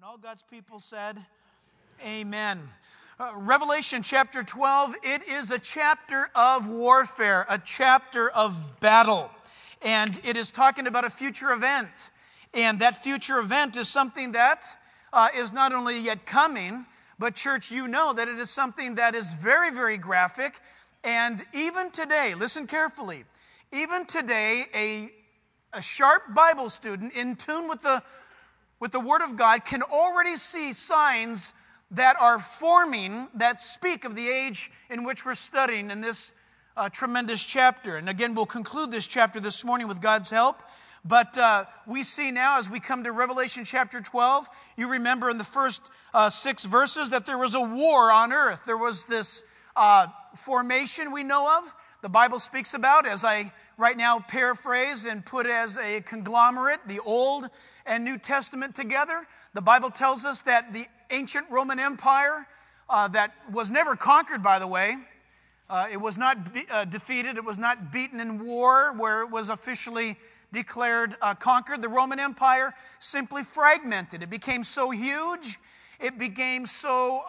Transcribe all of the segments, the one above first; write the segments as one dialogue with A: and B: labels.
A: All God's people said, amen. Revelation chapter 12, it is a chapter of warfare, a chapter of battle. And it is talking about a future event. And that future event is something that is not only yet coming, but church, you know that it is something that is very, very graphic. And even today, listen carefully, even today, a sharp Bible student in tune with the Word of God can already see signs that are forming that speak of the age in which we're studying in this tremendous chapter. And again, we'll conclude this chapter this morning with God's help. But we see now as we come to Revelation chapter 12, you remember in the first 6 verses that there was a war on earth. There was this formation we know of. The Bible speaks about, as I right now paraphrase and put as a conglomerate, the Old and New Testament together. The Bible tells us that the ancient Roman Empire, that was never conquered, by the way, it was not defeated, it was not beaten in war where it was officially declared conquered. The Roman Empire simply fragmented. It became so huge, it became so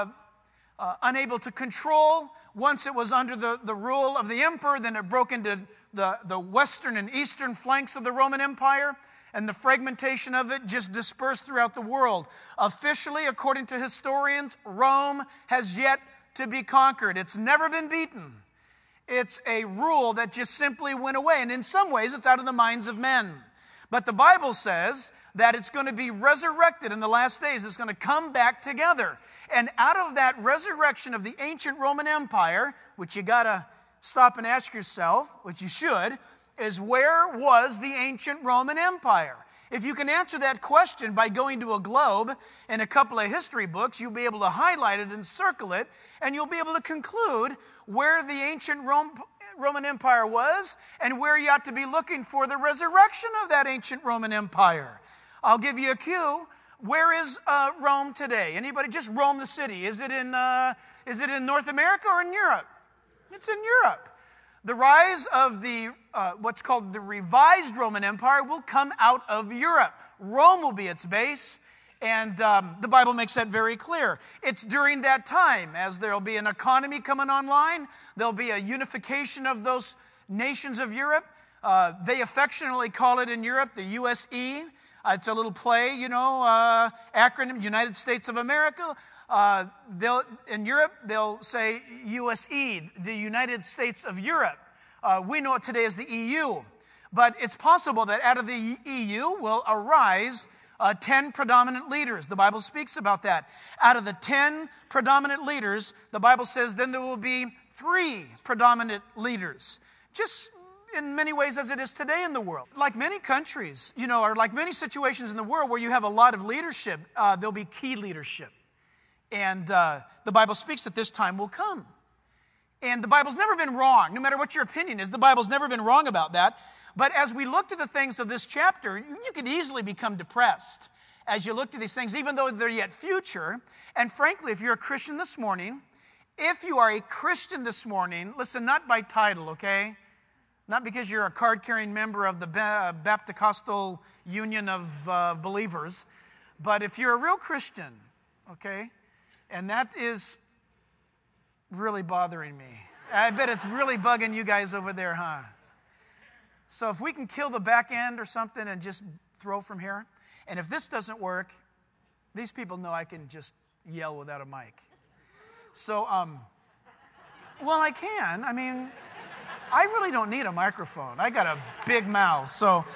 A: unable to control. Once it was under the rule of the emperor, then it broke into the western and eastern flanks of the Roman Empire, and the fragmentation of it just dispersed throughout the world. Officially, according to historians, Rome has yet to be conquered. It's never been beaten. It's a rule that just simply went away, and in some ways it's out of the minds of men. But the Bible says that it's going to be resurrected in the last days. It's going to come back together. And out of that resurrection of the ancient Roman Empire, which you got to stop and ask yourself, which you should, is where was the ancient Roman Empire? If you can answer that question by going to a globe and a couple of history books, you'll be able to highlight it and circle it, and you'll be able to conclude where the ancient Roman Empire was and where you ought to be looking for the resurrection of that ancient Roman Empire. I'll give you a clue. Where is Rome today? Anybody? Just Rome, the city. Is it in North America or in Europe? It's in Europe. The rise of the what's called the revised Roman Empire will come out of Europe. Rome will be its base, and the Bible makes that very clear. It's during that time, as there'll be an economy coming online, there'll be a unification of those nations of Europe. They affectionately call it in Europe the USE. It's a little play, acronym, United States of America. In Europe, they'll say USE, the United States of Europe. We know it today as the EU. But it's possible that out of the EU will arise 10 predominant leaders. The Bible speaks about that. Out of the 10 predominant leaders, the Bible says then there will be 3 predominant leaders. Just in many ways as it is today in the world. Like many countries, or like many situations in the world where you have a lot of leadership, there'll be key leadership. And the Bible speaks that this time will come. And the Bible's never been wrong. No matter what your opinion is, the Bible's never been wrong about that. But as we look to the things of this chapter, you could easily become depressed as you look to these things, even though they're yet future. And frankly, if you're a Christian this morning, listen, not by title, okay? Not because you're a card-carrying member of the Baptist Union of Believers, but if you're a real Christian, okay, and that is really bothering me. I bet it's really bugging you guys over there, huh? So if we can kill the back end or something and just throw from here, and if this doesn't work, these people know I can just yell without a mic. So, well, I can. I mean, I really don't need a microphone. I got a big mouth, so...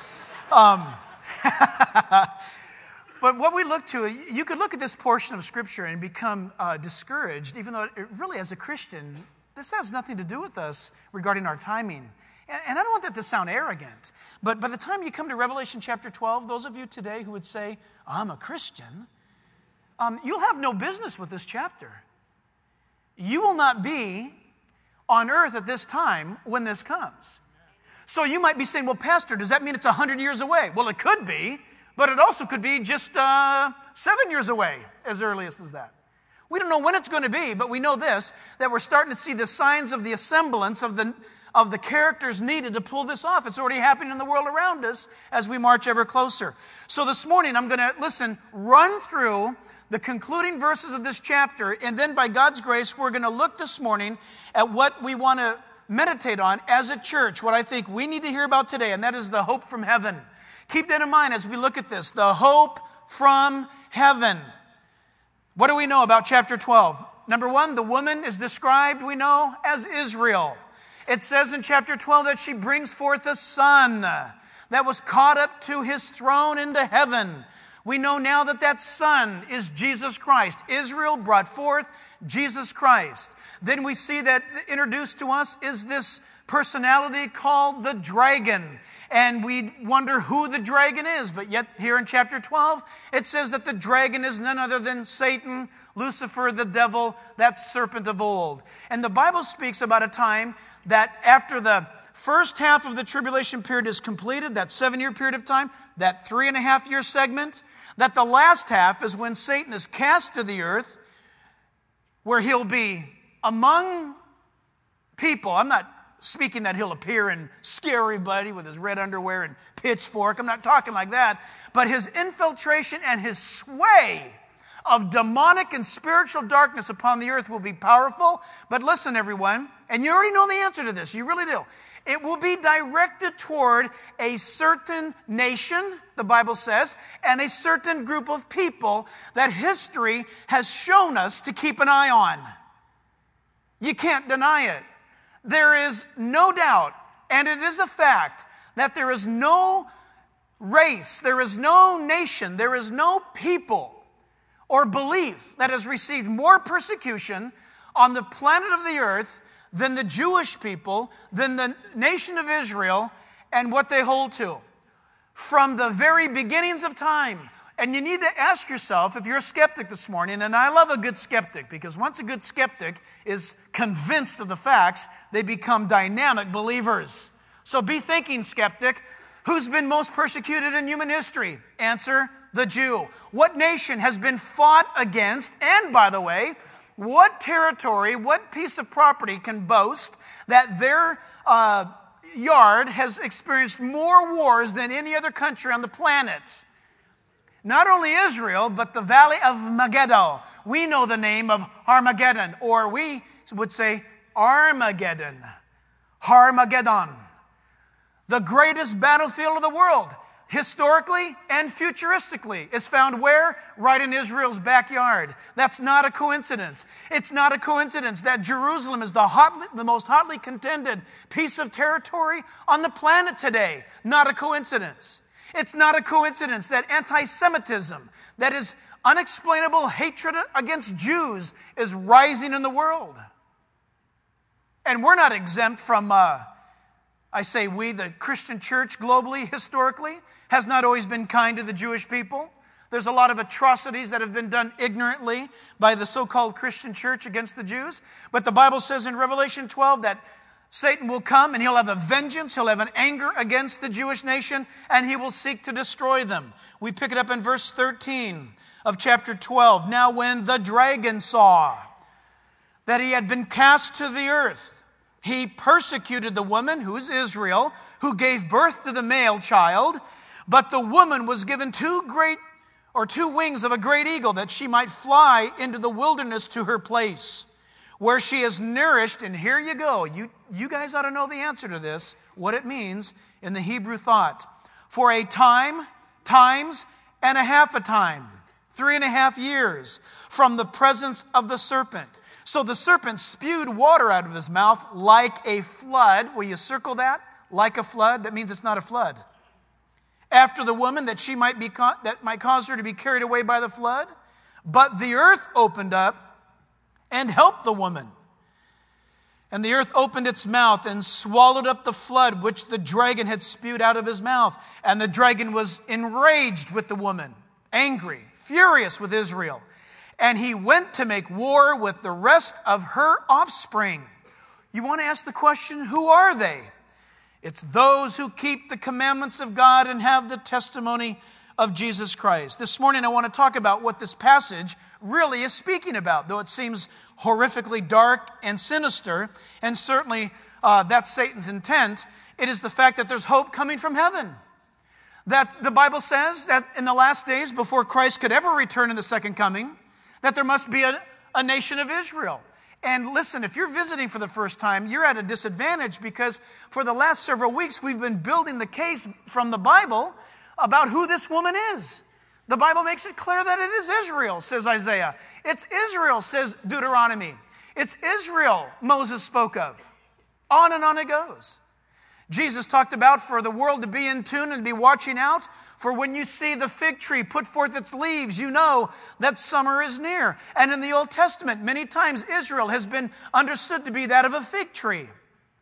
A: But what we look to, you could look at this portion of Scripture and become discouraged, even though it really, as a Christian, this has nothing to do with us regarding our timing. And I don't want that to sound arrogant, but by the time you come to Revelation chapter 12, those of you today who would say, I'm a Christian, you'll have no business with this chapter. You will not be on earth at this time when this comes. So you might be saying, well, Pastor, does that mean it's 100 years away? Well, it could be. But it also could be just 7 years away, as early as that. We don't know when it's going to be, but we know this, that we're starting to see the signs of the assemblance of the characters needed to pull this off. It's already happening in the world around us as we march ever closer. So this morning I'm going to, run through the concluding verses of this chapter, and then by God's grace, we're going to look this morning at what we want to meditate on as a church, what I think we need to hear about today, and that is the hope from heaven. Keep that in mind as we look at this, the hope from heaven. What do we know about chapter 12? Number one, the woman is described, we know, as Israel. It says in chapter 12 that she brings forth a son that was caught up to his throne into heaven. We know now that that son is Jesus Christ. Israel brought forth Jesus Christ. Then we see that introduced to us is this personality called the dragon. And we wonder who the dragon is. But yet here in chapter 12, it says that the dragon is none other than Satan, Lucifer, the devil, that serpent of old. And the Bible speaks about a time that after the first half of the tribulation period is completed, that 7-year period of time, that 3.5-year segment, that the last half is when Satan is cast to the earth, where he'll be among people. I'm not speaking that he'll appear and scare everybody with his red underwear and pitchfork. I'm not talking like that. But his infiltration and his sway of demonic and spiritual darkness upon the earth will be powerful. But listen, everyone, and you already know the answer to this. You really do. It will be directed toward a certain nation, the Bible says, and a certain group of people that history has shown us to keep an eye on. You can't deny it. There is no doubt, and it is a fact, that there is no race, there is no nation, there is no people or belief that has received more persecution on the planet of the earth than the Jewish people, than the nation of Israel, and what they hold to. From the very beginnings of time. And you need to ask yourself, if you're a skeptic this morning, and I love a good skeptic, because once a good skeptic is convinced of the facts, they become dynamic believers. So be thinking, skeptic, who's been most persecuted in human history? Answer, the Jew. What nation has been fought against? And by the way, what territory, what piece of property can boast that their yard has experienced more wars than any other country on the planet? Not only Israel, but the valley of Megiddo. We know the name of Armageddon, or we would say Armageddon. Armageddon. The greatest battlefield of the world, historically and futuristically, is found where? Right in Israel's backyard. That's not a coincidence. It's not a coincidence that Jerusalem is the most hotly contended piece of territory on the planet today. Not a coincidence. It's not a coincidence that anti-Semitism, that is unexplainable hatred against Jews, is rising in the world. And we're not exempt from, I say we, the Christian church globally, historically, has not always been kind to the Jewish people. There's a lot of atrocities that have been done ignorantly by the so-called Christian church against the Jews. But the Bible says in Revelation 12 that Satan will come and he'll have a vengeance, he'll have an anger against the Jewish nation, and he will seek to destroy them. We pick it up in verse 13 of chapter 12. Now when the dragon saw that he had been cast to the earth, he persecuted the woman, who is Israel, who gave birth to the male child. But the woman was given two wings of a great eagle, that she might fly into the wilderness to her place, where she is nourished. And here you go. You guys ought to know the answer to this, what it means in the Hebrew thought. For a time, times, and a half a time, 3.5 years, from the presence of the serpent. So the serpent spewed water out of his mouth like a flood. Will you circle that? Like a flood. That means it's not a flood. After the woman, that might cause her to be carried away by the flood. But the earth opened up and helped the woman. And the earth opened its mouth and swallowed up the flood which the dragon had spewed out of his mouth. And the dragon was enraged with the woman, angry, furious with Israel. And he went to make war with the rest of her offspring. You want to ask the question, who are they? It's those who keep the commandments of God and have the testimony of Jesus Christ. This morning I want to talk about what this passage really is speaking about, though it seems horrifically dark and sinister, and certainly that's Satan's intent. It is the fact that there's hope coming from heaven. That the Bible says that in the last days, before Christ could ever return in the second coming, that there must be a nation of Israel. And listen, if you're visiting for the first time, you're at a disadvantage because for the last several weeks, we've been building the case from the Bible about who this woman is. The Bible makes it clear that it is Israel, says Isaiah. It's Israel, says Deuteronomy. It's Israel Moses spoke of. On and on it goes. Jesus talked about for the world to be in tune and be watching out. For when you see the fig tree put forth its leaves, you know that summer is near. And in the Old Testament, many times Israel has been understood to be that of a fig tree.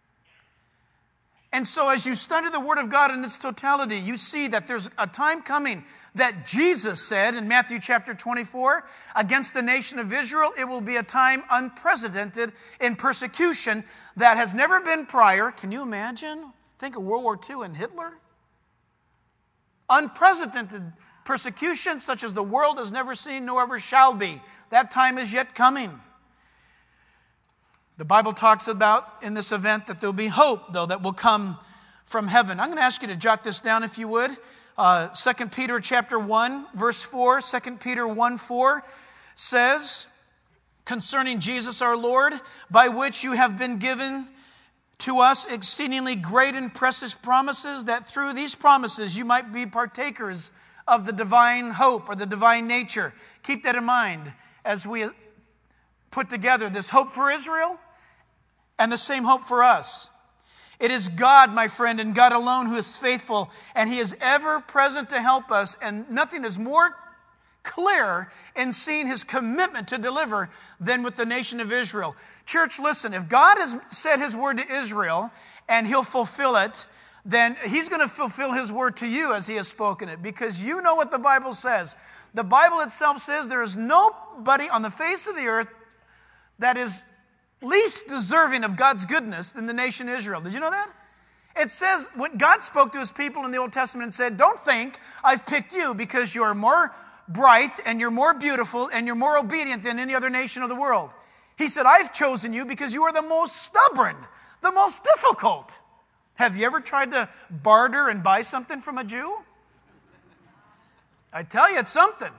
A: And so as you study the Word of God in its totality, you see that there's a time coming that Jesus said in Matthew chapter 24, against the nation of Israel, it will be a time unprecedented in persecution that has never been prior. Can you imagine? Think of World War II and Hitler. Unprecedented persecution such as the world has never seen nor ever shall be. That time is yet coming. The Bible talks about in this event that there will be hope, though, that will come from heaven. I'm going to ask you to jot this down if you would. 2 Peter chapter 1, verse 4. 2 Peter 1:4 says, concerning Jesus our Lord, by which you have been given to us exceedingly great and precious promises, that through these promises you might be partakers of the divine hope or the divine nature. Keep that in mind as we put together this hope for Israel and the same hope for us. It is God, my friend, and God alone who is faithful, and He is ever present to help us, and nothing is more clear in seeing His commitment to deliver than with the nation of Israel. Church, listen, if God has said His word to Israel and He'll fulfill it, then He's going to fulfill His word to you as He has spoken it, because you know what the Bible says. The Bible itself says there is nobody on the face of the earth that is least deserving of God's goodness than the nation Israel. Did you know that? It says when God spoke to His people in the Old Testament and said, don't think I've picked you because you're more bright and you're more beautiful and you're more obedient than any other nation of the world. He said, I've chosen you because you are the most stubborn, the most difficult. Have you ever tried to barter and buy something from a Jew? I tell you, it's something.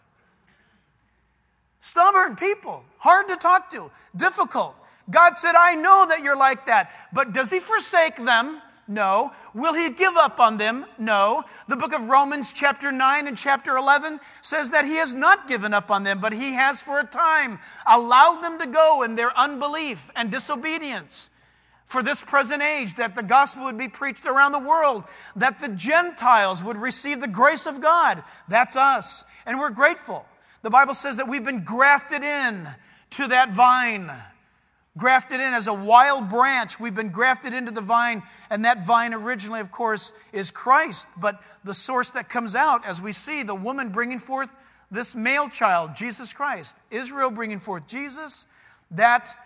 A: Stubborn people, hard to talk to, difficult. God said, I know that you're like that. But does He forsake them? No. Will He give up on them? No. The book of Romans chapter 9 and chapter 11 says that He has not given up on them, but He has for a time allowed them to go in their unbelief and disobedience for this present age, that the gospel would be preached around the world, that the Gentiles would receive the grace of God. That's us. And we're grateful. The Bible says that we've been grafted in to that vine. Grafted in as a wild branch. We've been grafted into the vine, and that vine originally, of course, is Christ. But the source that comes out, as we see the woman bringing forth this male child, Jesus Christ, Israel bringing forth Jesus, that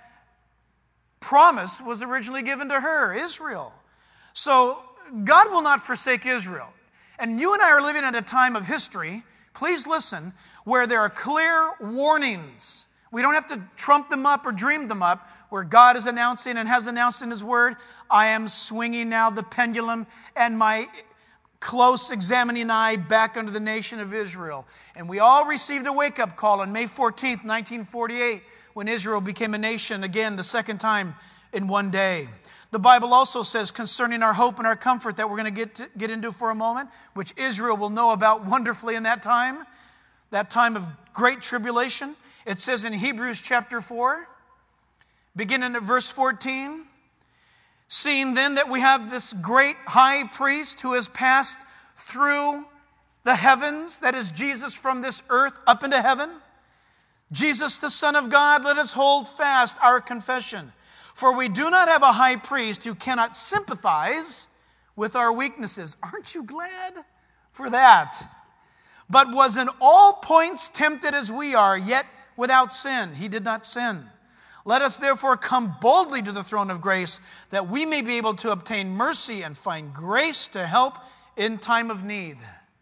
A: promise was originally given to her, Israel. So God will not forsake Israel. And you and I are living at a time of history, please listen, where there are clear warnings. We don't have to trump them up or dream them up, where God is announcing and has announced in His Word, I am swinging now the pendulum and my close examining eye back unto the nation of Israel. And we all received a wake-up call on May 14th, 1948, when Israel became a nation again the second time in one day. The Bible also says concerning our hope and our comfort that we're going to get into for a moment, which Israel will know about wonderfully in that time of great tribulation. It says in Hebrews chapter 4, beginning at verse 14, seeing then that we have this great high priest who has passed through the heavens, that is Jesus from this earth up into heaven, Jesus the Son of God, let us hold fast our confession. For we do not have a high priest who cannot sympathize with our weaknesses. Aren't you glad for that? But was in all points tempted as we are, yet without sin. He did not sin. Let us therefore come boldly to the throne of grace, that we may be able to obtain mercy and find grace to help in time of need.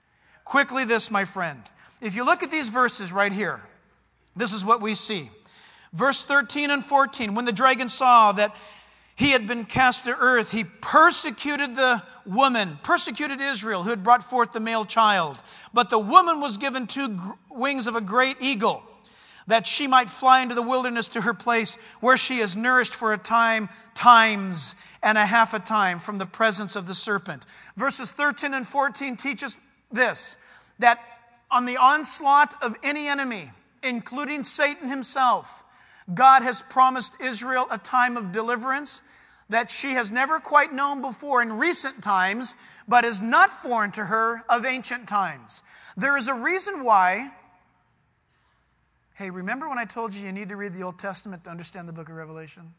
A: quickly this, my friend. If you look at these verses right here, this is what we see. Verse 13 and 14, when the dragon saw that he had been cast to earth, he persecuted the woman, persecuted Israel, who had brought forth the male child. But the woman was given two wings of a great eagle, that she might fly into the wilderness to her place, where she is nourished for a times and a half a time from the presence of the serpent. Verses 13 and 14 teach us this, that on the onslaught of any enemy, including Satan himself, God has promised Israel a time of deliverance that she has never quite known before in recent times, but is not foreign to her of ancient times. There is a reason why. Hey, remember when I told you need to read the Old Testament to understand the book of Revelation?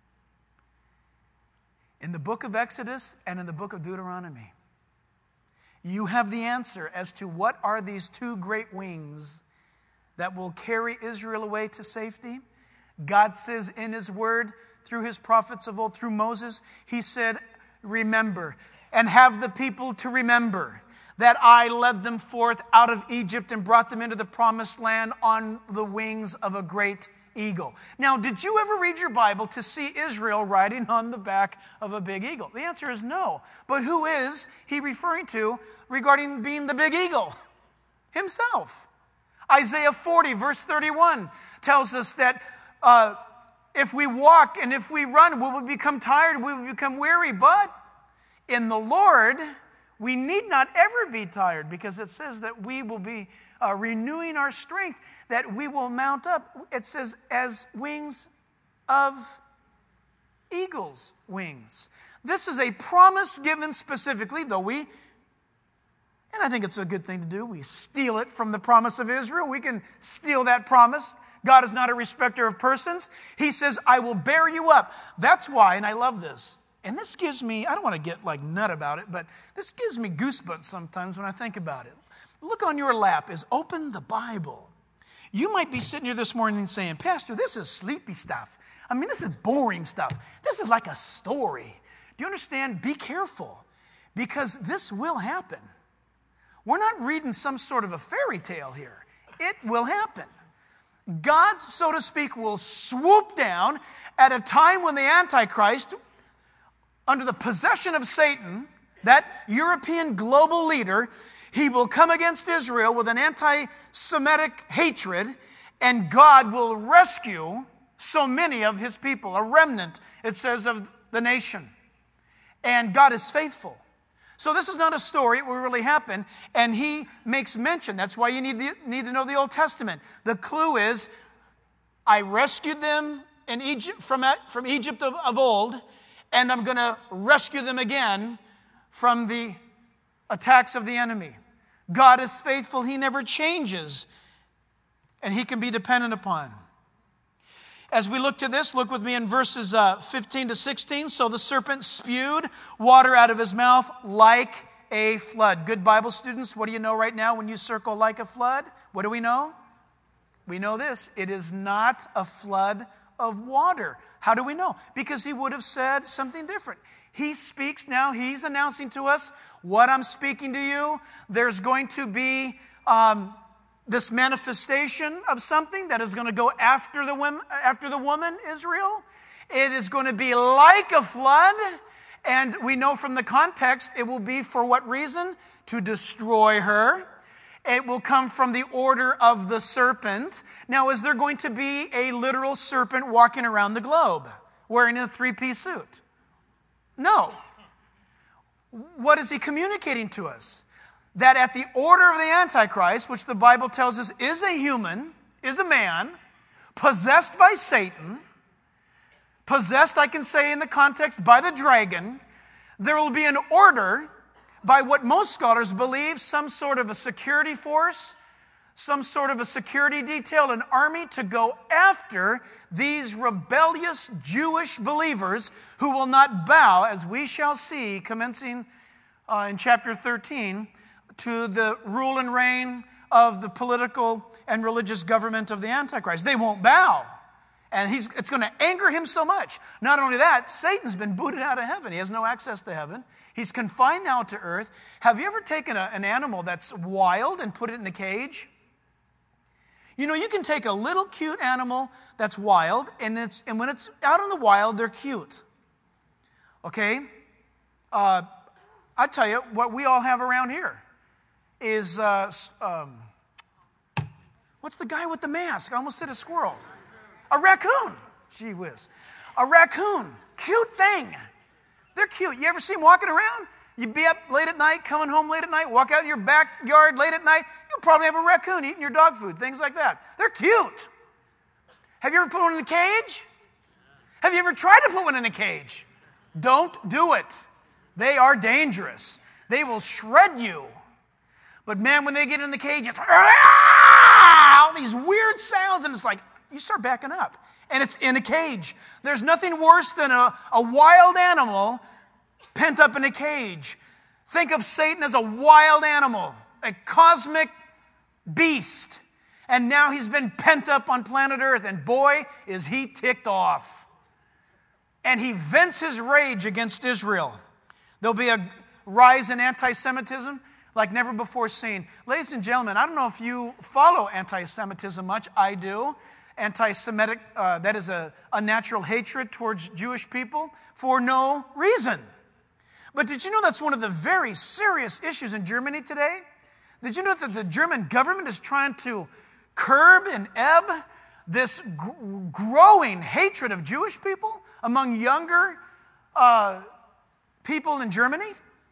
A: In the book of Exodus and in the book of Deuteronomy, you have the answer as to what are these two great wings that will carry Israel away to safety. God says in His Word, through His prophets of old, through Moses, He said, remember, and have the people to remember that I led them forth out of Egypt and brought them into the promised land on the wings of a great eagle. Now, did you ever read your Bible to see Israel riding on the back of a big eagle? The answer is no. But who is He referring to regarding being the big eagle? Himself. Isaiah 40, verse 31 tells us that if we walk and if we run, we will become tired, we will become weary. But in the Lord, we need not ever be tired, because it says that we will be renewing our strength, that we will mount up. It says as wings of eagle's wings. This is a promise given specifically, though and I think it's a good thing to do, we steal it from the promise of Israel. We can steal that promise. God is not a respecter of persons. He says, I will bear you up. That's why, and I love this, and this gives me, I don't want to get like nut about it, but this gives me goosebumps sometimes when I think about it. Look on your lap is open the Bible. You might be sitting here this morning saying, Pastor, this is sleepy stuff. I mean, this is boring stuff. This is like a story. Do you understand? Be careful, because this will happen. We're not reading some sort of a fairy tale here. It will happen. God, so to speak, will swoop down at a time when the Antichrist, under the possession of Satan, that European global leader, he will come against Israel with an anti-Semitic hatred, and God will rescue so many of His people, a remnant, it says, of the nation. And God is faithful. So this is not a story, it will really happen, and He makes mention. That's why you need to know the Old Testament. The clue is, I rescued them in Egypt from Egypt of old, and I'm going to rescue them again from the attacks of the enemy. God is faithful, He never changes, and He can be dependent upon. As we look to this, look with me in verses 15 to 16. So the serpent spewed water out of his mouth like a flood. Good Bible students, what do you know right now when you circle like a flood? What do we know? We know this. It is not a flood of water. How do we know? Because He would have said something different. He speaks now. He's announcing to us what I'm speaking to you. There's going to be this manifestation of something that is going to go after the woman, Israel. It is going to be like a flood, and we know from the context it will be for what reason? To destroy her. It will come from the order of the serpent. Now, is there going to be a literal serpent walking around the globe wearing a three-piece suit? No. What is He communicating to us? That at the order of the Antichrist, which the Bible tells us is a human, is a man, possessed by Satan, possessed, I can say in the context, by the dragon, there will be an order by what most scholars believe, some sort of a security force, some sort of a security detail, an army to go after these rebellious Jewish believers who will not bow, as we shall see, commencing in chapter 13, to the rule and reign of the political and religious government of the Antichrist. They won't bow. And it's going to anger him so much. Not only that, Satan's been booted out of heaven. He has no access to heaven. He's confined now to earth. Have you ever taken an animal that's wild and put it in a cage? You know, you can take a little cute animal that's wild, and when it's out in the wild, they're cute. Okay? I tell you, what we all have around here is, what's the guy with the mask? I almost said a squirrel. A raccoon. Gee whiz. A raccoon. Cute thing. They're cute. You ever see them walking around? You'd be up late at night, coming home late at night, walk out in your backyard late at night. You'll probably have a raccoon eating your dog food, things like that. They're cute. Have you ever put one in a cage? Have you ever tried to put one in a cage? Don't do it. They are dangerous. They will shred you. But man, when they get in the cage, it's all these weird sounds, and it's like, you start backing up. And it's in a cage. There's nothing worse than a wild animal pent up in a cage. Think of Satan as a wild animal, a cosmic beast. And now he's been pent up on planet Earth, and boy, is he ticked off. And he vents his rage against Israel. There'll be a rise in anti-Semitism like never before seen. Ladies and gentlemen, I don't know if you follow anti-Semitism much. I do. Anti-Semitic, that is a natural hatred towards Jewish people for no reason. But did you know that's one of the very serious issues in Germany today? Did you know that the German government is trying to curb and ebb this growing hatred of Jewish people among younger people in Germany?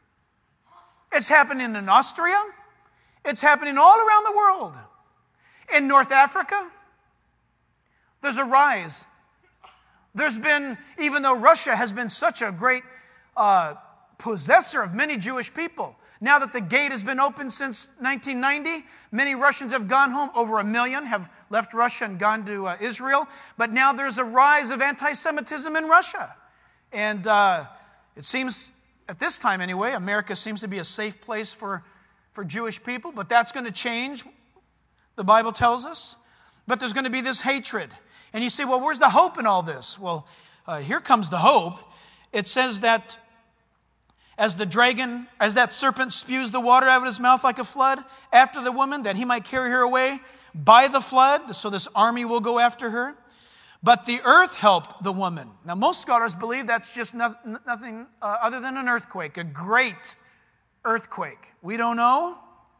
A: It's happening in Austria. It's happening all around the world. In North Africa, there's a rise. There's been, even though Russia has been such a great possessor of many Jewish people, now that the gate has been open since 1990, many Russians have gone home. Over 1 million have left Russia and gone to Israel. But now there's a rise of anti-Semitism in Russia. And it seems, at this time anyway, America seems to be a safe place for Jewish people. But that's going to change, the Bible tells us. But there's going to be this hatred. And you say, well, where's the hope in all this? Well, here comes the hope. It says that as that serpent spews the water out of his mouth like a flood after the woman, that he might carry her away by the flood, so this army will go after her. But the earth helped the woman. Now, most scholars believe that's just nothing other than an earthquake, a great earthquake. We don't know.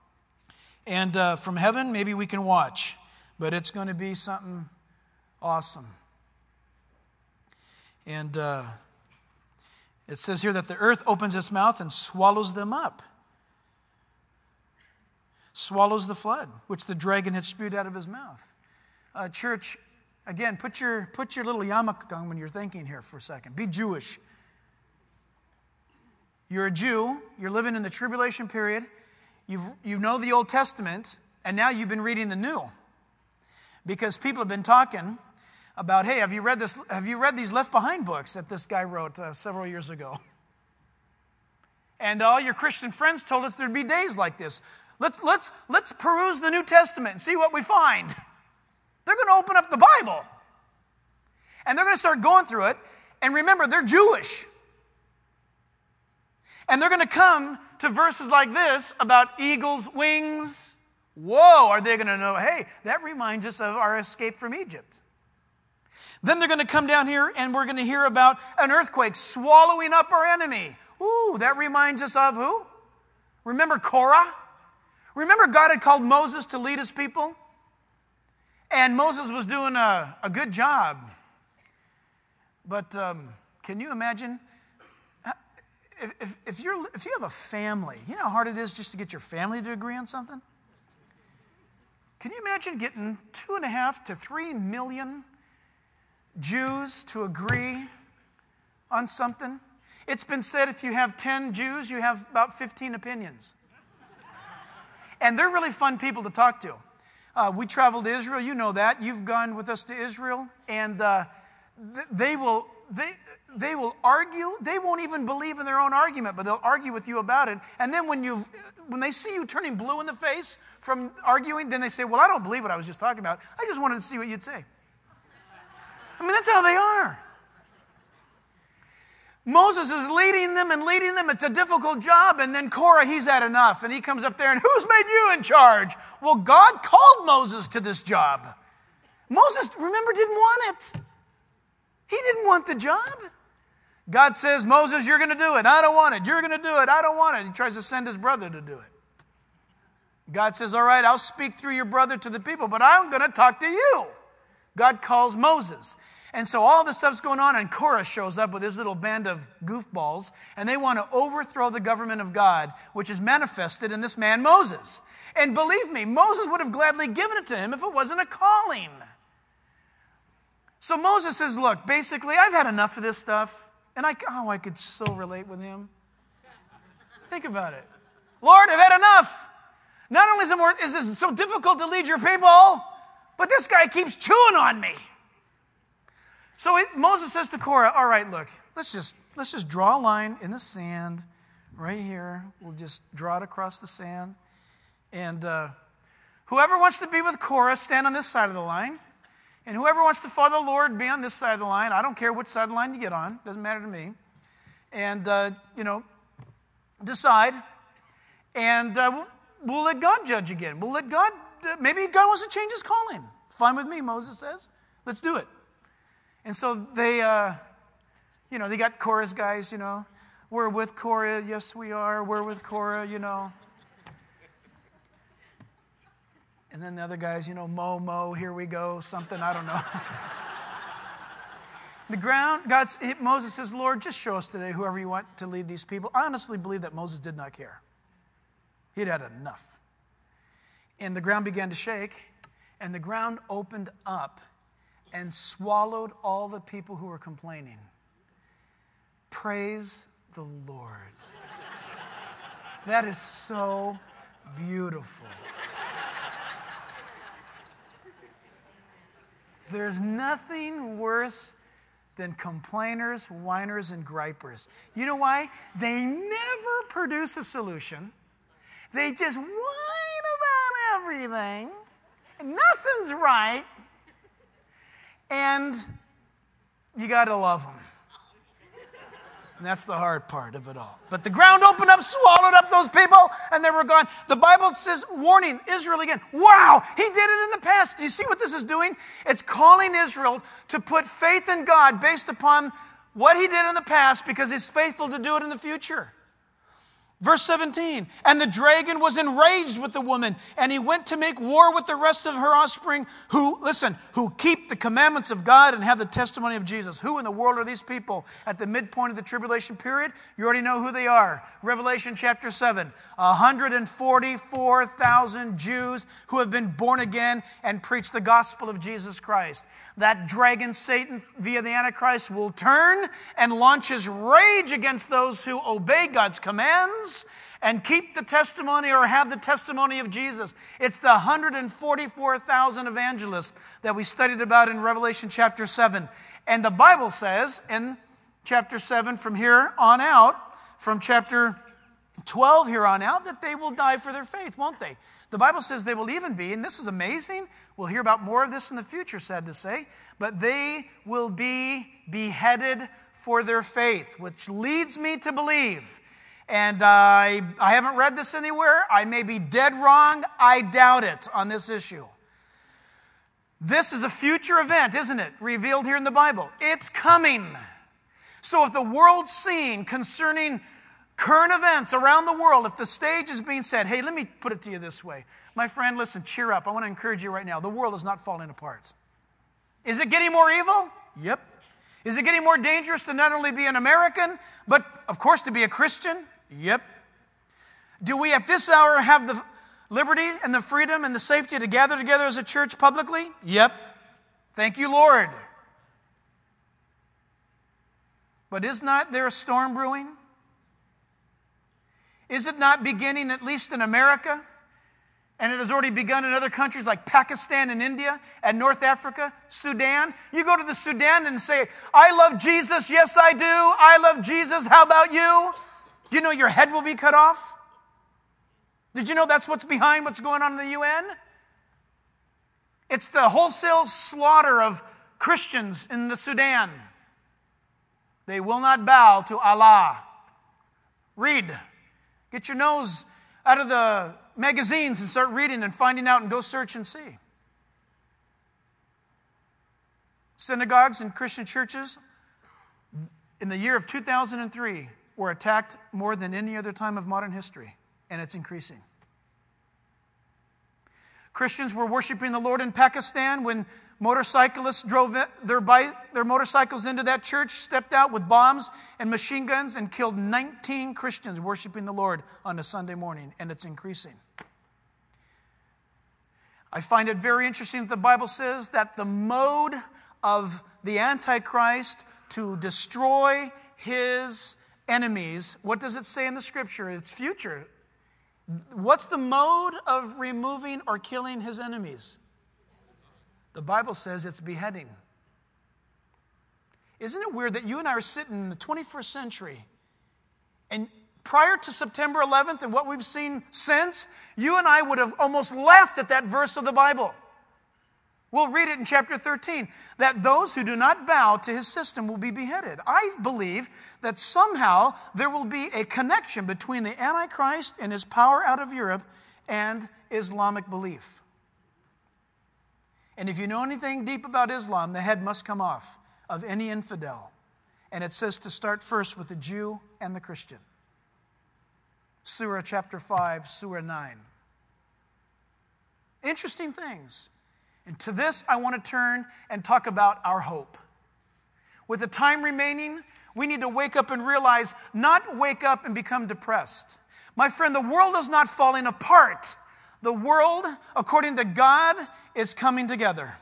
A: And from heaven, maybe we can watch. But it's going to be something awesome. And it says here that the earth opens its mouth and swallows them up. Swallows the flood, which the dragon had spewed out of his mouth. Church, again, put your little yarmulke on when you're thinking here for a second. Be Jewish. You're a Jew. You're living in the tribulation period. You know the Old Testament, and now you've been reading the New. Because people have been talking about, hey, have you read these Left Behind books that this guy wrote several years ago? And all your Christian friends told us there'd be days like this. Let's peruse the New Testament and see what we find. They're going to open up the Bible. And they're going to start going through it. And remember, they're Jewish. And they're going to come to verses like this about eagles' wings. Whoa, are they going to know, hey, that reminds us of our escape from Egypt. Then they're going to come down here and we're going to hear about an earthquake swallowing up our enemy. Ooh, that reminds us of who? Remember Korah? Remember God had called Moses to lead his people? And Moses was doing a good job. But can you imagine? If you have a family, you know how hard it is just to get your family to agree on something? Can you imagine getting 2.5 to 3 million Jews to agree on something? It's been said if you have 10 Jews, you have about 15 opinions. And they're really fun people to talk to. We traveled to Israel, you know that. You've gone with us to Israel. And they will argue. They won't even believe in their own argument, but they'll argue with you about it. And then when they see you turning blue in the face from arguing, then they say, well, I don't believe what I was just talking about. I just wanted to see what you'd say. I mean, that's how they are. Moses is leading them and leading them. It's a difficult job. And then Korah, he's had enough. And he comes up there and, who's made you in charge? Well, God called Moses to this job. Moses, remember, didn't want it. He didn't want the job. God says, Moses, you're going to do it. I don't want it. You're going to do it. I don't want it. He tries to send his brother to do it. God says, all right, I'll speak through your brother to the people, but I'm going to talk to you. God calls Moses. And so all this stuff's going on, and Korah shows up with his little band of goofballs, and they want to overthrow the government of God, which is manifested in this man Moses. And believe me, Moses would have gladly given it to him if it wasn't a calling. So Moses says, look, basically, I've had enough of this stuff, and I could so relate with him. Think about it. Lord, I've had enough. Not only is this so difficult to lead your people, but this guy keeps chewing on me. So Moses says to Korah, all right, look, let's just draw a line in the sand right here. We'll just draw it across the sand. And whoever wants to be with Korah, stand on this side of the line. And whoever wants to follow the Lord, be on this side of the line. I don't care which side of the line you get on. Doesn't matter to me. And, decide. And we'll let God judge again. We'll let God, maybe God wants to change his calling. Fine with me, Moses says. Let's do it. And so they got Korah's guys, We're with Korah. Yes, we are. We're with Korah, And then the other guys, Mo, here we go, something, I don't know. Moses says, Lord, just show us today whoever you want to lead these people. I honestly believe that Moses did not care. He'd had enough. And the ground began to shake, and the ground opened up and swallowed all the people who were complaining. Praise the Lord. That is so beautiful. There's nothing worse than complainers, whiners, and gripers. You know why? They never produce a solution. They just whine about everything. Nothing's right. And you got to love them. And that's the hard part of it all. But the ground opened up, swallowed up those people, and they were gone. The Bible says, warning Israel again. Wow, he did it in the past. Do you see what this is doing? It's calling Israel to put faith in God based upon what he did in the past, because he's faithful to do it in the future. Verse 17, and the dragon was enraged with the woman, and he went to make war with the rest of her offspring who keep the commandments of God and have the testimony of Jesus. Who in the world are these people at the midpoint of the tribulation period? You already know who they are. Revelation chapter 7, 144,000 Jews who have been born again and preach the gospel of Jesus Christ. That dragon, Satan, via the Antichrist, will turn and launch his rage against those who obey God's commands and keep the testimony or have the testimony of Jesus. It's the 144,000 evangelists that we studied about in Revelation chapter 7. And the Bible says in chapter 7 from here on out, from chapter 12 here on out, that they will die for their faith, won't they? The Bible says they will even be, and this is amazing, we'll hear about more of this in the future, sad to say, but they will be beheaded for their faith, which leads me to believe, and I haven't read this anywhere, I may be dead wrong, I doubt it on this issue. This is a future event, isn't it? Revealed here in the Bible. It's coming. So if the world's scene concerning current events around the world, if the stage is being set, hey, let me put it to you this way. My friend, listen, cheer up. I want to encourage you right now. The world is not falling apart. Is it getting more evil? Yep. Is it getting more dangerous to not only be an American, but, of course, to be a Christian? Yep. Do we at this hour have the liberty and the freedom and the safety to gather together as a church publicly? Yep. Thank you, Lord. But is not there a storm brewing? Is it not beginning, at least in America? And it has already begun in other countries like Pakistan and India and North Africa, Sudan. You go to the Sudan and say, I love Jesus. Yes, I do. I love Jesus. How about you? Do you know your head will be cut off? Did you know that's what's behind what's going on in the UN? It's the wholesale slaughter of Christians in the Sudan, they will not bow to Allah. Read. Get your nose out of the magazines and start reading and finding out and go search and see. Synagogues and Christian churches in the year of 2003 were attacked more than any other time of modern history, and it's increasing. Christians were worshiping the Lord in Pakistan when motorcyclists drove their motorcycles into that church, stepped out with bombs and machine guns, and killed 19 Christians worshiping the Lord on a Sunday morning, and it's increasing. I find it very interesting that the Bible says that the mode of the Antichrist to destroy his enemies, what does it say in the Scripture? It's future. What's the mode of removing or killing his enemies? The Bible says it's beheading. Isn't it weird that you and I are sitting in the 21st century, and prior to September 11th and what we've seen since, you and I would have almost laughed at that verse of the Bible. We'll read it in chapter 13, that those who do not bow to his system will be beheaded. I believe that somehow there will be a connection between the Antichrist and his power out of Europe and Islamic belief. And if you know anything deep about Islam, the head must come off of any infidel. And it says to start first with the Jew and the Christian. Surah chapter 5, Surah 9. Interesting things. And to this, I want to turn and talk about our hope. With the time remaining, we need to wake up and realize, not wake up and become depressed. My friend, the world is not falling apart. The world, according to God, is coming together.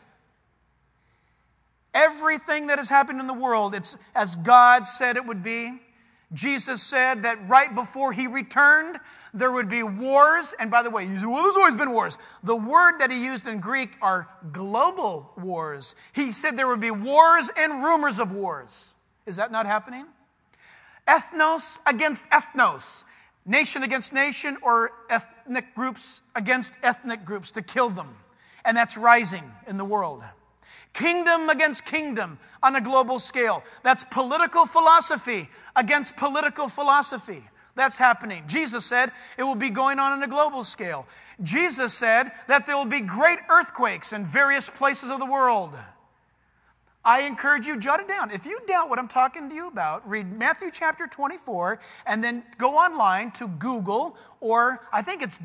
A: Everything that has happened in the world, it's as God said it would be. Jesus said that right before he returned, there would be wars. And by the way, you say, well, there's always been wars. The word that he used in Greek are global wars. He said there would be wars and rumors of wars. Is that not happening? Ethnos against ethnos. Nation against nation, or ethnic groups against ethnic groups to kill them. And that's rising in the world. Kingdom against kingdom on a global scale. That's political philosophy against political philosophy. That's happening. Jesus said it will be going on a global scale. Jesus said that there will be great earthquakes in various places of the world. I encourage you, jot it down. If you doubt what I'm talking to you about, read Matthew chapter 24 and then go online to Google, or I think it's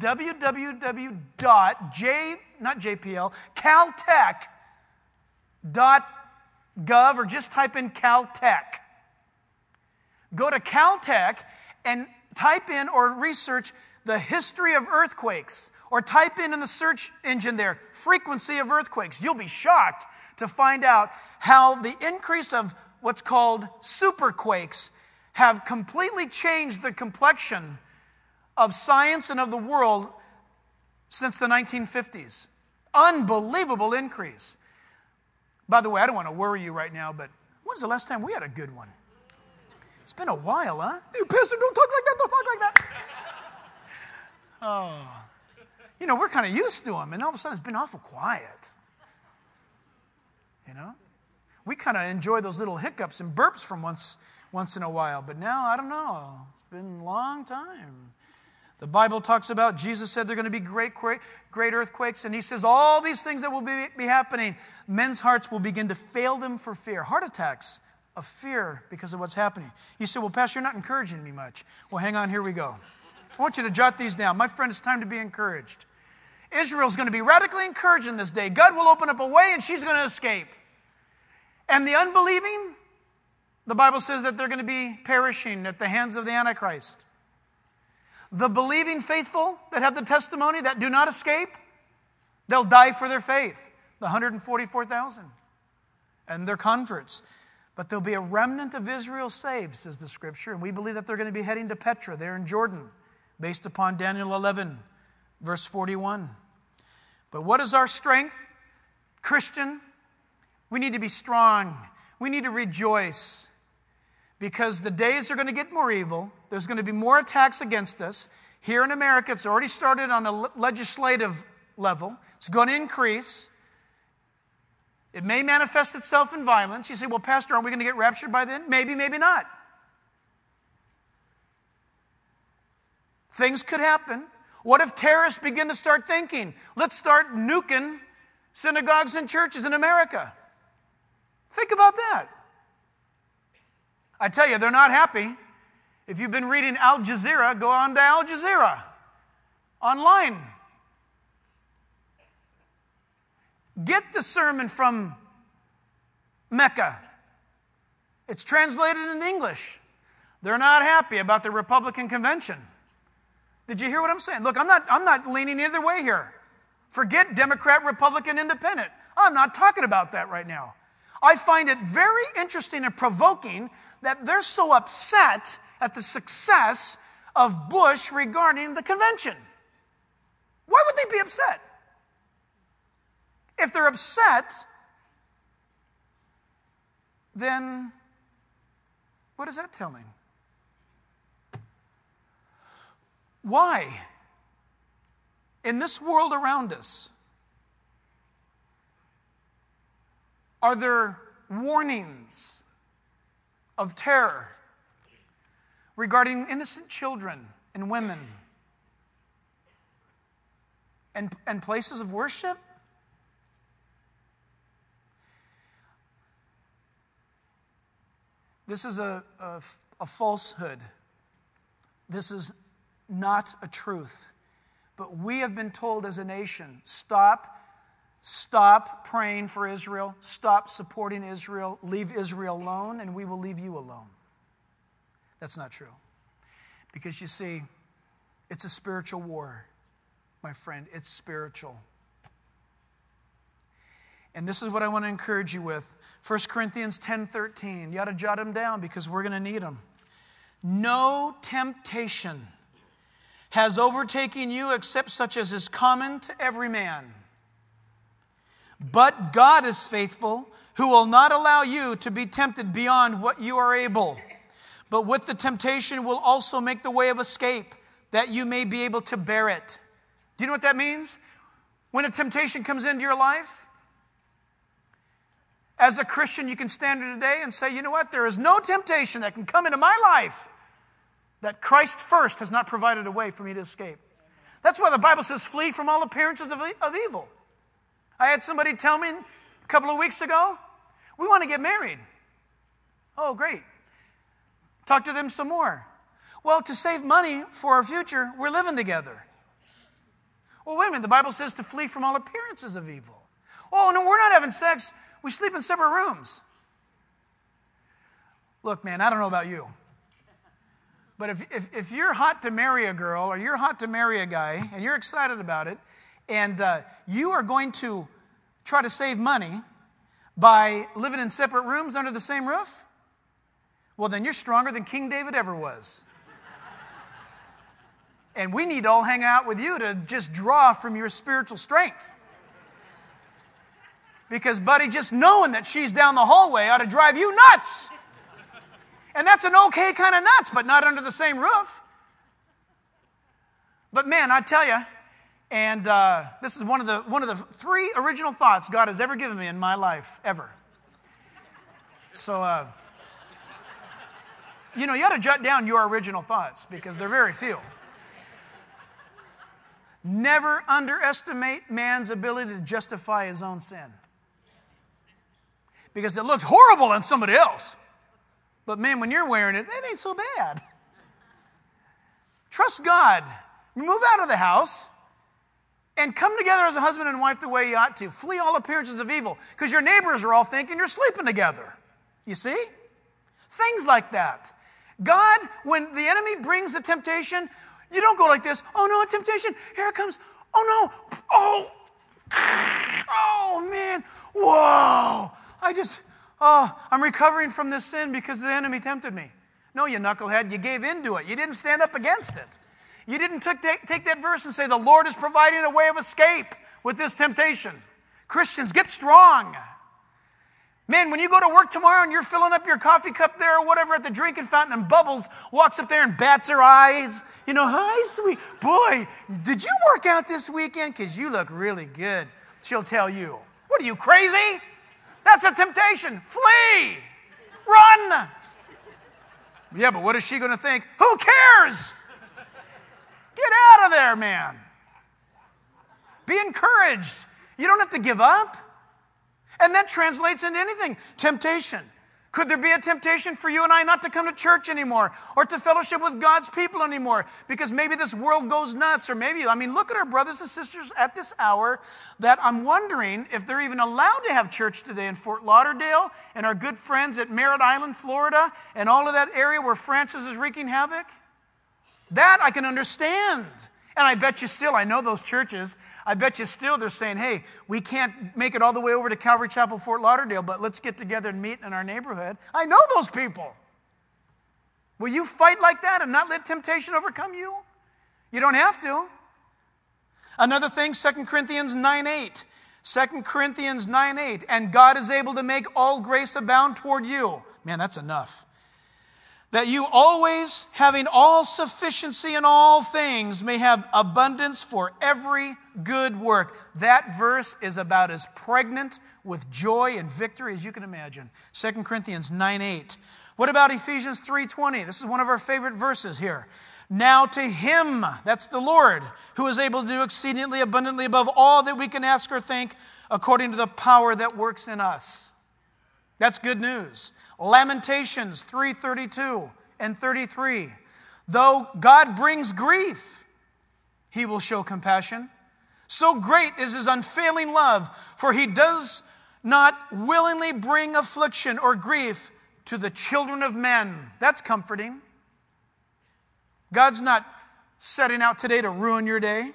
A: caltech.gov, or just type in Caltech. Go to Caltech and type in or research the history of earthquakes, or type in the search engine there, frequency of earthquakes. You'll be shocked to find out how the increase of what's called superquakes have completely changed the complexion of science and of the world since the 1950s. Unbelievable increase. By the way, I don't want to worry you right now, but when's the last time we had a good one? It's been a while, huh? Hey, Pastor, don't talk like that, don't talk like that. Oh. You know, we're kind of used to them, and all of a sudden it's been awful quiet. You know? We kind of enjoy those little hiccups and burps from once in a while, but now, I don't know. It's been a long time. The Bible talks about, Jesus said there are going to be great earthquakes, and he says all these things that will be happening, men's hearts will begin to fail them for fear. Heart attacks of fear because of what's happening. You say, well, Pastor, you're not encouraging me much. Well, hang on, here we go. I want you to jot these down. My friend, it's time to be encouraged. Israel's going to be radically encouraged in this day. God will open up a way, and she's going to escape. And the unbelieving, the Bible says that they're going to be perishing at the hands of the Antichrist. The believing faithful that have the testimony that do not escape, they'll die for their faith. The 144,000 and their converts. But there'll be a remnant of Israel saved, says the Scripture. And we believe that they're going to be heading to Petra there in Jordan, based upon Daniel 11, verse 41. But what is our strength? Christian, we need to be strong. We need to rejoice. Because the days are going to get more evil. There's going to be more attacks against us. Here in America, it's already started on a legislative level. It's going to increase. It may manifest itself in violence. You say, well, Pastor, aren't we going to get raptured by then? Maybe, maybe not. Things could happen. What if terrorists begin to start thinking, let's start nuking synagogues and churches in America? Think about that. I tell you, they're not happy. If you've been reading Al Jazeera, go on to Al Jazeera online. Get the sermon from Mecca. It's translated in English. They're not happy about the Republican convention. Did you hear what I'm saying? Look, I'm not leaning either way here. Forget Democrat, Republican, Independent. I'm not talking about that right now. I find it very interesting and provoking that they're so upset at the success of Bush regarding the convention. Why would they be upset? If they're upset, then what does that tell me? Why? In this world around us, are there warnings of terror regarding innocent children and women and places of worship? This is a falsehood. This is not a truth. But we have been told as a nation, stop praying for Israel, stop supporting Israel, leave Israel alone, and we will leave you alone. That's not true. Because you see, it's a spiritual war, my friend. It's spiritual. And this is what I want to encourage you with. 1 Corinthians 10:13. You ought to jot them down because we're going to need them. No temptation has overtaken you except such as is common to every man. But God is faithful, who will not allow you to be tempted beyond what you are able. But with the temptation will also make the way of escape, that you may be able to bear it. Do you know what that means? When a temptation comes into your life, as a Christian, you can stand here today and say, you know what? There is no temptation that can come into my life that Christ first has not provided a way for me to escape. That's why the Bible says, flee from all appearances of evil. I had somebody tell me a couple of weeks ago, we want to get married. Oh, great. Talk to them some more. Well, to save money for our future, we're living together. Well, wait a minute. The Bible says to flee from all appearances of evil. Oh, no, we're not having sex. We sleep in separate rooms. Look, man, I don't know about you. But if you're hot to marry a girl or you're hot to marry a guy and you're excited about it and you are going to try to save money by living in separate rooms under the same roof, well, then you're stronger than King David ever was. And we need to all hang out with you to just draw from your spiritual strength. Because, buddy, just knowing that she's down the hallway ought to drive you nuts. And that's an okay kind of nuts, but not under the same roof. But man, I tell you, and this is one of the 3 original thoughts God has ever given me in my life, ever. So, you ought to jot down your original thoughts because they're very few. Never underestimate man's ability to justify his own sin. Because it looks horrible on somebody else. But man, when you're wearing it, it ain't so bad. Trust God. Move out of the house and come together as a husband and wife the way you ought to. Flee all appearances of evil. Because your neighbors are all thinking you're sleeping together. You see? Things like that. God, when the enemy brings the temptation, you don't go like this. Oh no, temptation. Here it comes. Oh no. Oh man. Whoa. I'm recovering from this sin because the enemy tempted me. No, you knucklehead, you gave in to it. You didn't stand up against it. You didn't take that verse and say, the Lord is providing a way of escape with this temptation. Christians, get strong. Man, when you go to work tomorrow and you're filling up your coffee cup there or whatever at the drinking fountain and Bubbles walks up there and bats her eyes. Hi, sweet. Boy, did you work out this weekend? Because you look really good. She'll tell you, what are you, crazy? That's a temptation. Flee. Run. Yeah, but what is she going to think? Who cares? Get out of there, man. Be encouraged. You don't have to give up. And that translates into anything. Temptation. Could there be a temptation for you and I not to come to church anymore or to fellowship with God's people anymore because maybe this world goes nuts or maybe, look at our brothers and sisters at this hour that I'm wondering if they're even allowed to have church today in Fort Lauderdale and our good friends at Merritt Island, Florida, and all of that area where Francis is wreaking havoc. That I can understand. And I bet you still, I know those churches, I bet you still they're saying, hey, we can't make it all the way over to Calvary Chapel, Fort Lauderdale, but let's get together and meet in our neighborhood. I know those people. Will you fight like that and not let temptation overcome you? You don't have to. Another thing, 2 Corinthians 9:8. 2 Corinthians 9:8. And God is able to make all grace abound toward you. Man, that's enough. That you always, having all sufficiency in all things, may have abundance for every good work. That verse is about as pregnant with joy and victory as you can imagine. 2 Corinthians 9:8. What about Ephesians 3:20? This is one of our favorite verses here. Now to Him, that's the Lord, who is able to do exceedingly abundantly above all that we can ask or think, according to the power that works in us. That's good news. Lamentations 3:32 and 33. Though God brings grief, He will show compassion. So great is His unfailing love, for He does not willingly bring affliction or grief to the children of men. That's comforting. God's not setting out today to ruin your day.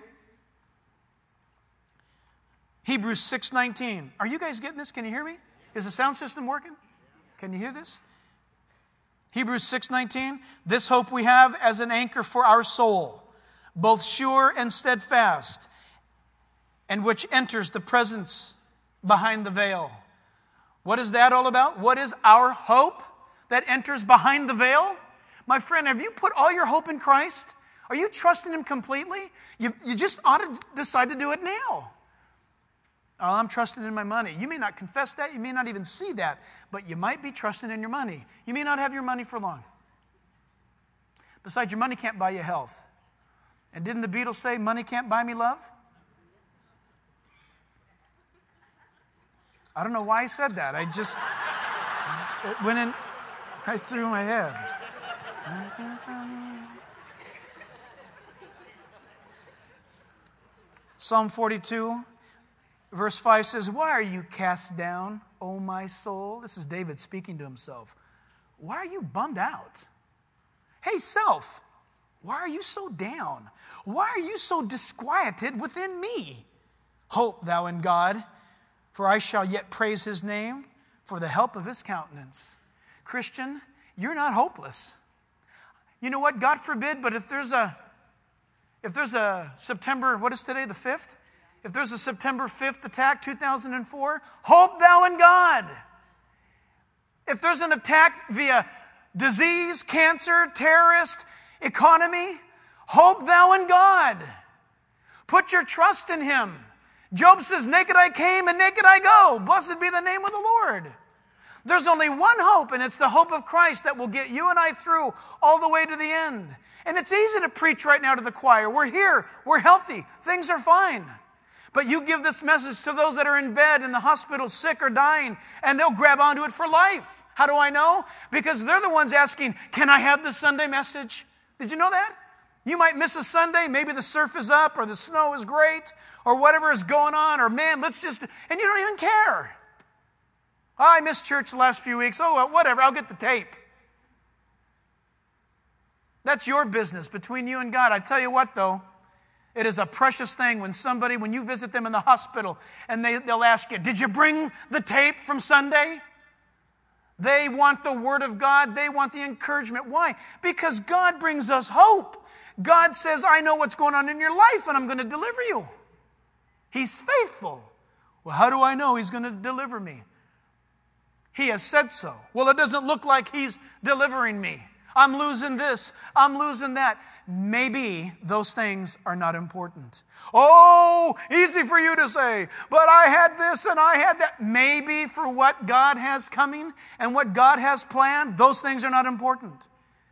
A: Hebrews 6:19. Are you guys getting this? Can you hear me? Is the sound system working? Can you hear this? Hebrews 6:19. This hope we have as an anchor for our soul, both sure and steadfast, and which enters the presence behind the veil. What is that all about? What is our hope that enters behind the veil? My friend, have you put all your hope in Christ? Are you trusting Him completely? You just ought to decide to do it now. Oh, I'm trusting in my money. You may not confess that. You may not even see that. But you might be trusting in your money. You may not have your money for long. Besides, your money can't buy you health. And didn't the Beatles say, money can't buy me love? I don't know why he said that. It went in right through my head. Psalm 42. Verse 5 says, why are you cast down, O my soul? This is David speaking to himself. Why are you bummed out? Hey, self, why are you so down? Why are you so disquieted within me? Hope thou in God, for I shall yet praise His name for the help of His countenance. Christian, you're not hopeless. You know what? God forbid, but if there's a September, what is today, the 5th? If there's a September 5th attack, 2004, hope thou in God. If there's an attack via disease, cancer, terrorist, economy, hope thou in God. Put your trust in Him. Job says, naked I came and naked I go. Blessed be the name of the Lord. There's only one hope, and it's the hope of Christ that will get you and I through all the way to the end. And it's easy to preach right now to the choir. We're here. We're healthy. Things are fine. But you give this message to those that are in bed, in the hospital, sick or dying, and they'll grab onto it for life. How do I know? Because they're the ones asking, can I have the Sunday message? Did you know that? You might miss a Sunday. Maybe the surf is up or the snow is great or whatever is going on. Or man, and you don't even care. Oh, I missed church the last few weeks. Oh, well, whatever. I'll get the tape. That's your business between you and God. I tell you what, though. It is a precious thing when you visit them in the hospital and they'll ask you, did you bring the tape from Sunday? They want the Word of God. They want the encouragement. Why? Because God brings us hope. God says, I know what's going on in your life and I'm going to deliver you. He's faithful. Well, how do I know He's going to deliver me? He has said so. Well, it doesn't look like He's delivering me. I'm losing this, I'm losing that. Maybe those things are not important. Oh, easy for you to say, but I had this and I had that. Maybe for what God has coming and what God has planned, those things are not important.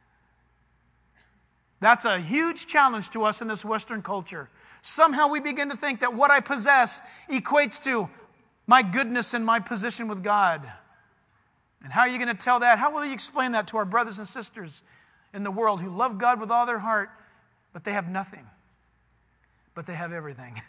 A: That's a huge challenge to us in this Western culture. Somehow we begin to think that what I possess equates to my goodness and my position with God. And how are you going to tell that? How will you explain that to our brothers and sisters in the world who love God with all their heart, but they have nothing, but they have everything?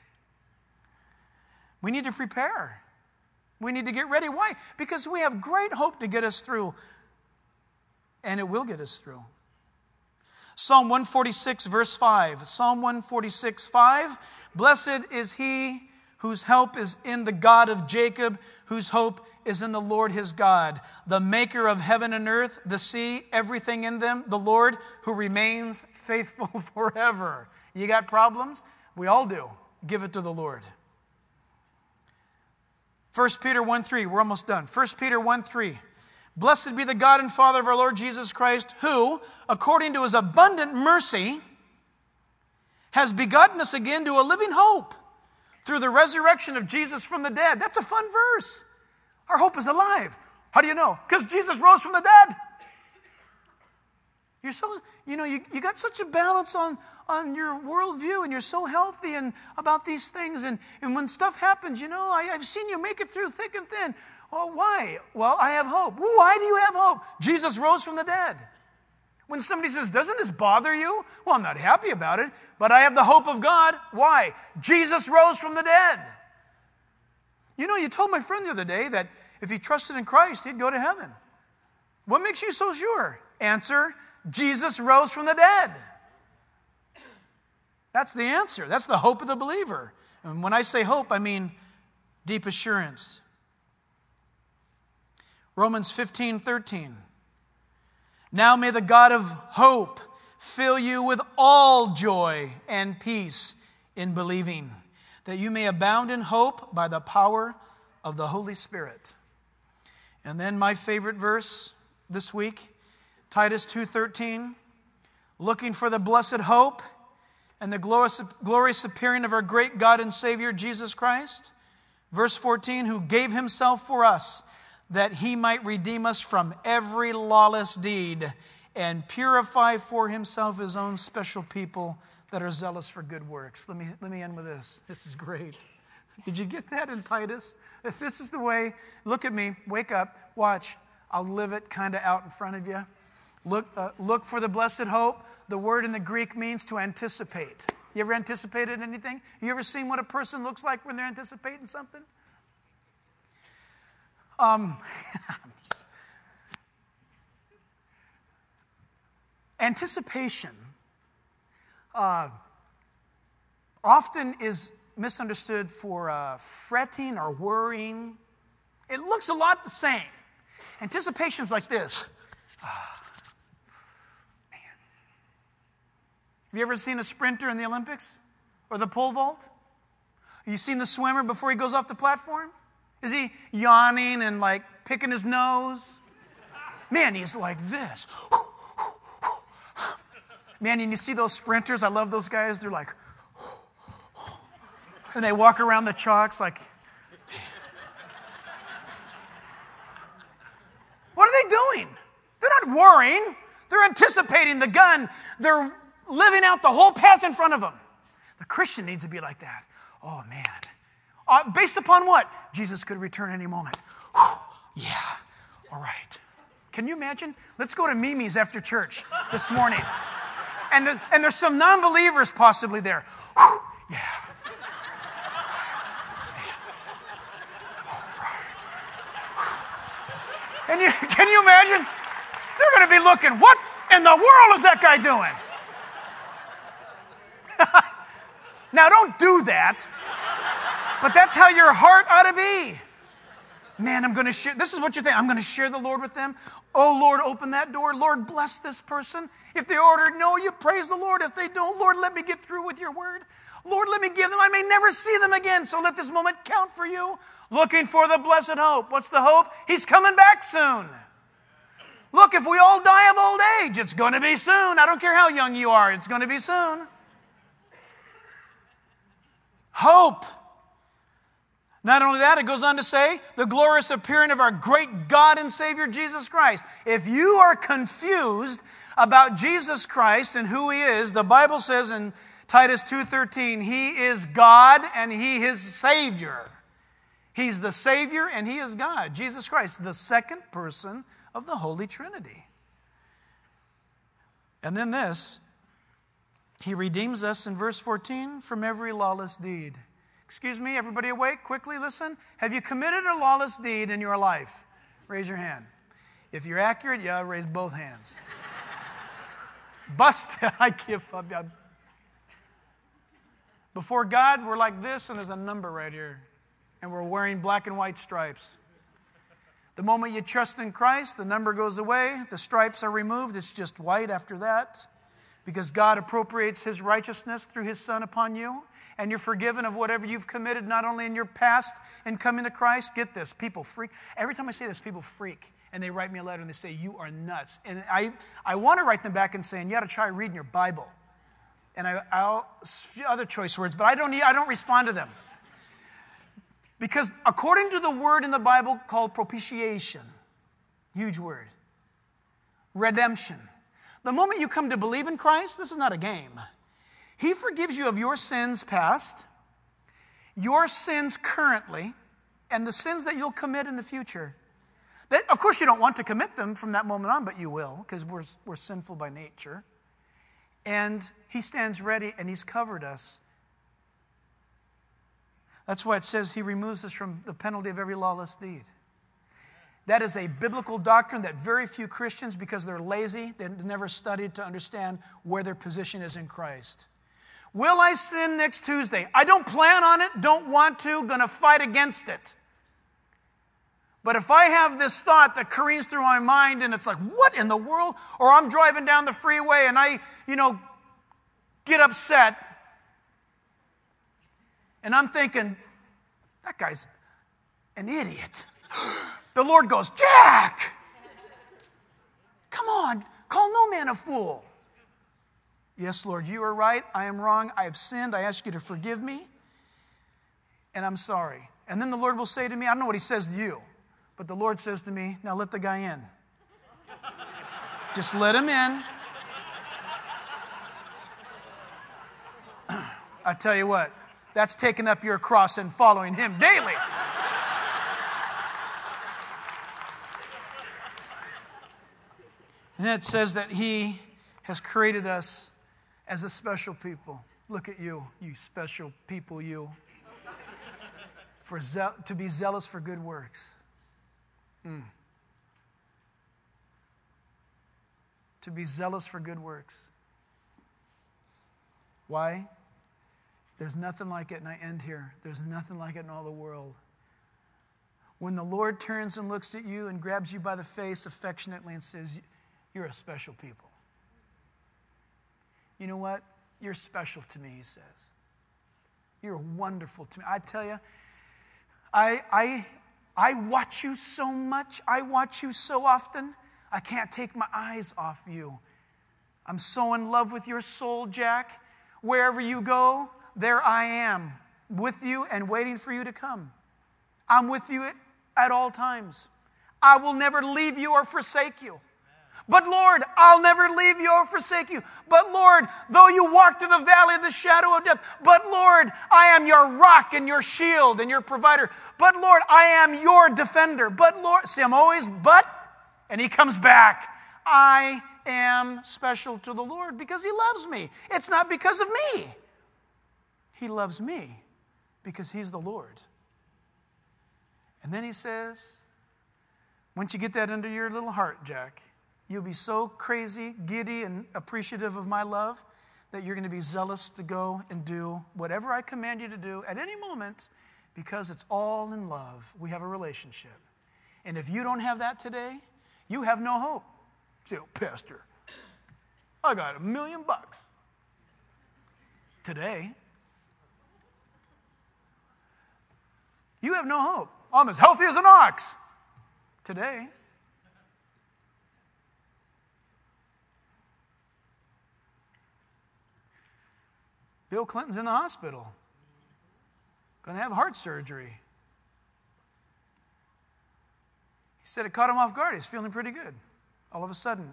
A: We need to prepare. We need to get ready. Why? Because we have great hope to get us through, and it will get us through. Psalm 146, verse 5. Psalm 146, 5. Blessed is he whose help is in the God of Jacob, whose hope is in the Lord his God, the maker of heaven and earth, the sea, everything in them, the Lord who remains faithful forever. You got problems? We all do. Give it to the Lord. 1 Peter 1:3. We're almost done. 1 Peter 1:3. Blessed be the God and Father of our Lord Jesus Christ, who, according to his abundant mercy, has begotten us again to a living hope through the resurrection of Jesus from the dead. That's a fun verse. Our hope is alive. How do you know? Because Jesus rose from the dead. You're so, you got such a balance on your worldview, and you're so healthy and about these things. And when stuff happens, I've seen you make it through thick and thin. Well, why? Well, I have hope. Why do you have hope? Jesus rose from the dead. When somebody says, doesn't this bother you? Well, I'm not happy about it, but I have the hope of God. Why? Jesus rose from the dead. You told my friend the other day that if he trusted in Christ, he'd go to heaven. What makes you so sure? Answer, Jesus rose from the dead. That's the answer. That's the hope of the believer. And when I say hope, I mean deep assurance. Romans 15:13. Now may the God of hope fill you with all joy and peace in believing, that you may abound in hope by the power of the Holy Spirit. And then my favorite verse this week, Titus 2:13, looking for the blessed hope and the glorious appearing of our great God and Savior, Jesus Christ. Verse 14, who gave himself for us, that he might redeem us from every lawless deed and purify for himself his own special people that are zealous for good works. Let me end with this. This is great. Did you get that in Titus? If this is the way, look at me, wake up, watch. I'll live it kind of out in front of you. Look for the blessed hope. The word in the Greek means to anticipate. You ever anticipated anything? You ever seen what a person looks like when they're anticipating something? Anticipation often is misunderstood for fretting or worrying. It looks a lot the same. Anticipation is like this. Man. Have you ever seen a sprinter in the Olympics or the pole vault? Have you seen the swimmer before he goes off the platform? Is he yawning and like picking his nose? Man, he's like this. Man, and you see those sprinters, I love those guys, they're like, and they walk around the chalks like, what are they doing? They're not worrying. They're anticipating the gun. They're living out the whole path in front of them. The Christian needs to be like that. Oh, man. Based upon what? Jesus could return any moment. Yeah. All right. Can you imagine? Let's go to Mimi's after church this morning. And there's some non-believers possibly there. Yeah. All right. And can you imagine? They're going to be looking, what in the world is that guy doing? Now, don't do that. But that's how your heart ought to be. Man, I'm going to share. This is what you think. I'm going to share the Lord with them. Oh, Lord, open that door. Lord, bless this person. If they order no, you praise the Lord. If they don't, Lord, let me get through with your word. Lord, let me give them. I may never see them again, so let this moment count for you. Looking for the blessed hope. What's the hope? He's coming back soon. Look, if we all die of old age, it's going to be soon. I don't care how young you are, it's going to be soon. Hope. Not only that, it goes on to say, the glorious appearing of our great God and Savior Jesus Christ. If you are confused about Jesus Christ and who He is, the Bible says in Titus 2:13, He is God and He is Savior. He's the Savior and He is God. Jesus Christ, the second person of the Holy Trinity. And then this, He redeems us in verse 14 from every lawless deed. Excuse me, everybody awake? Quickly listen. Have you committed a lawless deed in your life? Raise your hand. If you're accurate, yeah, raise both hands. Busted. I give up. Before God, we're like this, and there's a number right here. And we're wearing black and white stripes. The moment you trust in Christ, the number goes away. The stripes are removed. It's just white after that. Because God appropriates His righteousness through His Son upon you. And you're forgiven of whatever you've committed, not only in your past and coming to Christ. Get this, people freak. Every time I say this, people freak. And they write me a letter and they say, you are nuts. And I want to write them back and saying, you ought to try reading your Bible. And I'll other choice words, but I don't respond to them. Because according to the word in the Bible called propitiation, huge word, redemption. The moment you come to believe in Christ, this is not a game. He forgives you of your sins past, your sins currently, and the sins that you'll commit in the future. That, of course, you don't want to commit them from that moment on, but you will, because we're sinful by nature. And He stands ready, and He's covered us. That's why it says He removes us from the penalty of every lawless deed. That is a biblical doctrine that very few Christians, because they're lazy, they've never studied to understand where their position is in Christ. Will I sin next Tuesday? I don't plan on it, don't want to, going to fight against it. But if I have this thought that careens through my mind and it's like, what in the world? Or I'm driving down the freeway and I, get upset. And I'm thinking, that guy's an idiot. The Lord goes, Jack! Come on, call no man a fool. Yes, Lord, you are right. I am wrong. I have sinned. I ask you to forgive me. And I'm sorry. And then the Lord will say to me, I don't know what He says to you, but the Lord says to me, now let the guy in. Just let him in. I tell you what, that's taking up your cross and following Him daily. And then it says that He has created us as a special people. Look at you, you special people, you. To be zealous for good works. To be zealous for good works. Why? There's nothing like it, and I end here. There's nothing like it in all the world. When the Lord turns and looks at you and grabs you by the face affectionately and says, you're a special people. You know what? You're special to me, He says. You're wonderful to me. I tell you, I watch you so much. I watch you so often. I can't take my eyes off you. I'm so in love with your soul, Jack. Wherever you go, there I am with you and waiting for you to come. I'm with you at all times. I will never leave you or forsake you. But Lord, I'll never leave you or forsake you. But Lord, though you walk through the valley of the shadow of death, but Lord, I am your rock and your shield and your provider. But Lord, I am your defender. But Lord, see, I'm always and He comes back. I am special to the Lord because He loves me. It's not because of me. He loves me because He's the Lord. And then He says, once you get that into your little heart, Jack, you'll be so crazy, giddy, and appreciative of my love that you're going to be zealous to go and do whatever I command you to do at any moment because it's all in love. We have a relationship. And if you don't have that today, you have no hope. Say, oh, Pastor, I got $1 million today. You have no hope. I'm as healthy as an ox today. Bill Clinton's in the hospital. Going to have heart surgery. He said it caught him off guard. He's feeling pretty good. All of a sudden,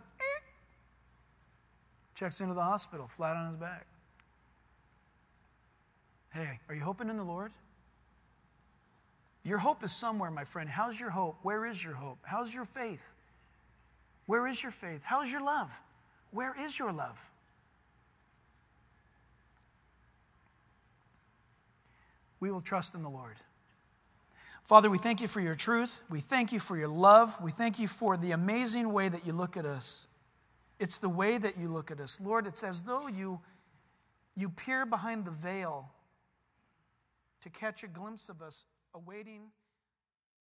A: checks into the hospital, flat on his back. Hey, are you hoping in the Lord? Your hope is somewhere, my friend. How's your hope? Where is your hope? How's your faith? Where is your faith? How's your love? Where is your love? We will trust in the Lord. Father, we thank you for your truth. We thank you for your love. We thank you for the amazing way that you look at us. It's the way that you look at us. Lord, it's as though you peer behind the veil to catch a glimpse of us awaiting